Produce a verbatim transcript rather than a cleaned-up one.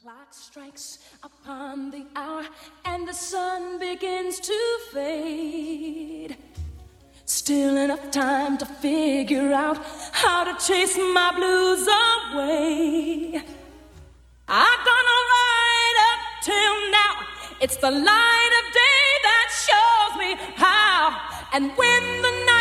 Clock strikes upon the hour and the sun begins to fade. Still enough time to figure out how to chase my blues away. I've done all right up till now. It's the light of day that shows me how. And when the night